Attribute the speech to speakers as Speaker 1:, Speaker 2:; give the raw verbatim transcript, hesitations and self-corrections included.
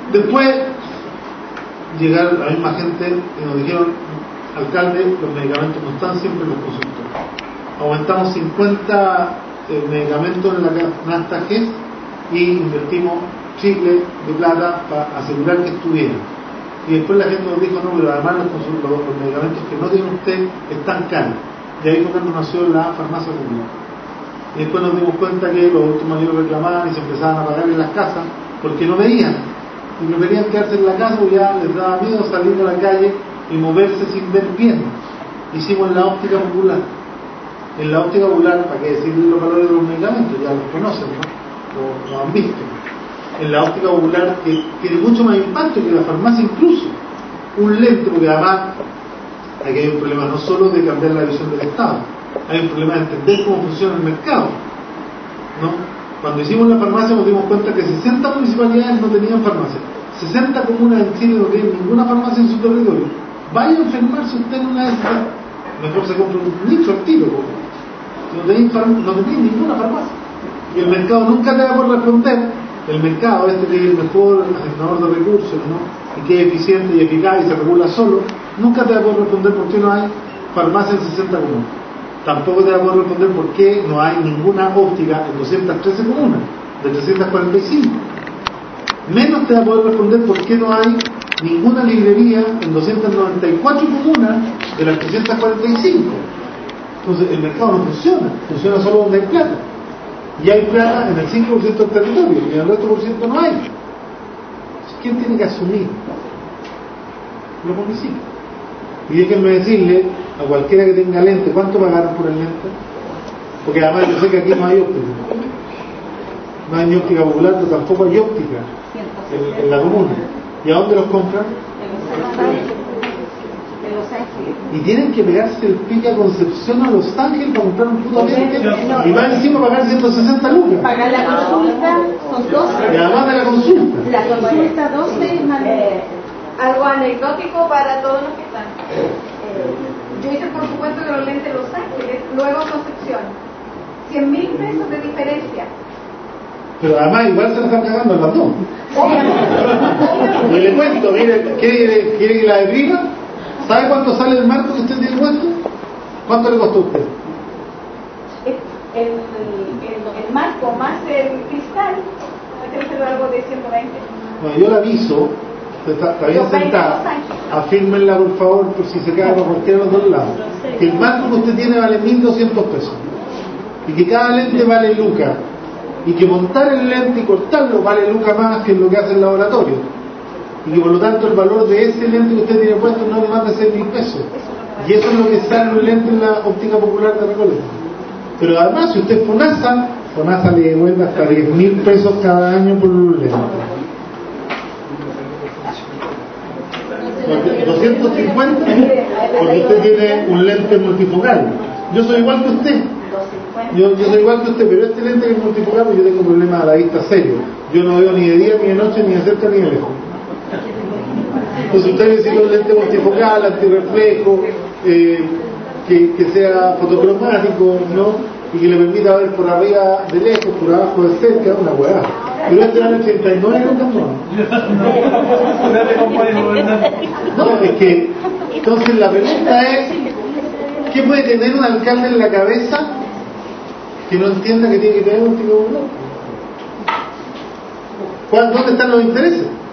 Speaker 1: Después llegaron la misma gente y nos dijeron: alcalde, los medicamentos no están siempre en los consultorios. Aumentamos cincuenta eh, medicamentos en la canasta G E S y invertimos triple de plata para asegurar que estuvieran. Y después la gente nos dijo: no, pero además los, los, los medicamentos que no tiene usted están caros. Y ahí fue cuando nació la farmacia pública. Y después nos dimos cuenta que los últimos años reclamaban y se empezaban a pagar en las casas porque no veían. Y preferían quedarse en la casa porque ya les daba miedo salir a la calle y moverse sin ver bien. Hicimos en la óptica popular. En la óptica popular, para qué decir los valores de los medicamentos, ya los conocen, ¿no? Lo han visto. En la óptica popular, que tiene mucho más impacto que la farmacia incluso. Un lente, porque además aquí hay un problema no solo de cambiar la visión del Estado, hay un problema de entender cómo funciona el mercado, ¿no? Cuando hicimos la farmacia nos dimos cuenta que sesenta municipalidades no tenían farmacia, sesenta comunas en Chile no tienen ninguna farmacia en su territorio. Vaya a enfermarse usted en una de estas, mejor se compra un nicho al tiro, no tenéis no tenéis ninguna farmacia. Y el mercado nunca te va a poder responder. El mercado, este que es el mejor asignador de recursos, ¿no? Y que es eficiente y eficaz y se regula solo, nunca te va a poder responder por qué no hay farmacia en sesenta comunas. Tampoco te va a poder responder por qué no hay ninguna óptica en doscientas trece comunas, de trescientas cuarenta y cinco. Menos te va a poder responder por qué no hay ninguna librería en doscientas noventa y cuatro comunas de las trescientas cuarenta y cinco. Entonces el mercado no funciona, funciona solo donde hay plata. Y hay plata en el cinco por ciento del territorio y en el resto por ciento no hay. ¿Quién tiene que asumir? Los municipios. Y déjenme decirle a cualquiera que tenga lente, ¿cuánto pagaron por el lente? Porque además yo sé que aquí no hay óptica. No hay ni óptica popular, pero tampoco hay óptica en, en la comuna. ¿Y a dónde los compran?
Speaker 2: En Los Ángeles.
Speaker 1: Y tienen que pegarse el pique a Concepción, a Los Ángeles para comprar un puto lente. Y van encima a pagar ciento sesenta lucas.
Speaker 2: Pagar la consulta son doce.
Speaker 1: Y además de la consulta.
Speaker 2: La consulta doce más
Speaker 3: eh, algo anecdótico para todos los que están. Eh, yo hice por supuesto que los lentes de Los Ángeles, luego Concepción. cien mil pesos de diferencia.
Speaker 1: Pero además igual se la están cagando en las dos. Y le cuento, mire, ¿quiere, quiere que la deprima? ¿Sabe cuánto sale el marco que usted tiene puesto? ¿Cuánto le costó a usted?
Speaker 3: El, el, el, el marco más el cristal, debe ser algo de ciento veinte.
Speaker 1: Bueno, yo le aviso, está, está bien sentada, afírmenla por favor, por si se cae por cualquiera de los dos lados, que el marco que usted tiene vale mil doscientos pesos y que cada lente vale lucas y que montar el lente y cortarlo vale lucas más que lo que hace el laboratorio y que por lo tanto el valor de ese lente que usted tiene puesto no es de más de seis mil pesos y eso es lo que sale un lente en la óptica popular de Recoleta. Pero además si usted es FONASA, FONASA le devuelve hasta diez mil pesos cada año por un lente. doscientos cincuenta porque usted tiene un lente multifocal. Yo soy igual que usted. Yo, yo soy igual que usted, pero este lente que es multifocal, pues yo tengo problemas a la vista serio. Yo no veo ni de día, ni de noche, ni de cerca, ni de lejos. Entonces usted necesita un lente multifocal, antirreflejo, eh, que, que sea fotocromático, ¿no? Y que le permita ver por arriba de lejos, por abajo de cerca, una hueá. Pero este era el ochenta y nueve, ¿no? No, es que, entonces la pregunta es, ¿qué puede tener un alcalde en la cabeza que no entienda que tiene que tener un tipo de... ¿Dónde están los intereses?